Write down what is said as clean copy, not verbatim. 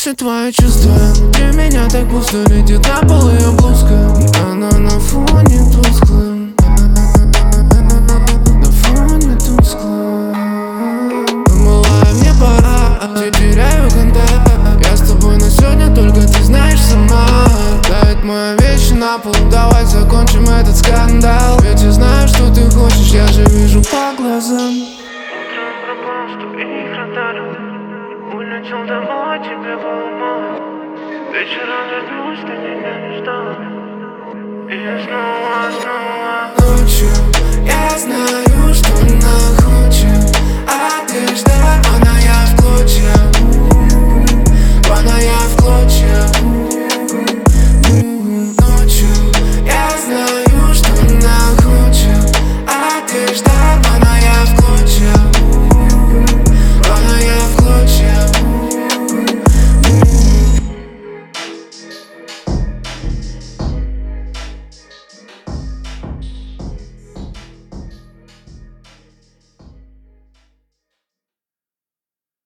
все твои чувства. Для меня так пусто, летит на пол ее блузка. И она на фоне тусклым, на фоне тусклым. Малая, мне пора, теряю контакт. Я с тобой на сегодня, только ты знаешь сама. Давит мои вещи на пол, давай закончим этот скандал. Ведь я знаю, что ты хочешь, я же вижу по глазам. Утром пропал, что их радаром. Улетел домой, тебе поломал. Вечером вернусь, ты меня не ждал. И я снова Ночью я знаю.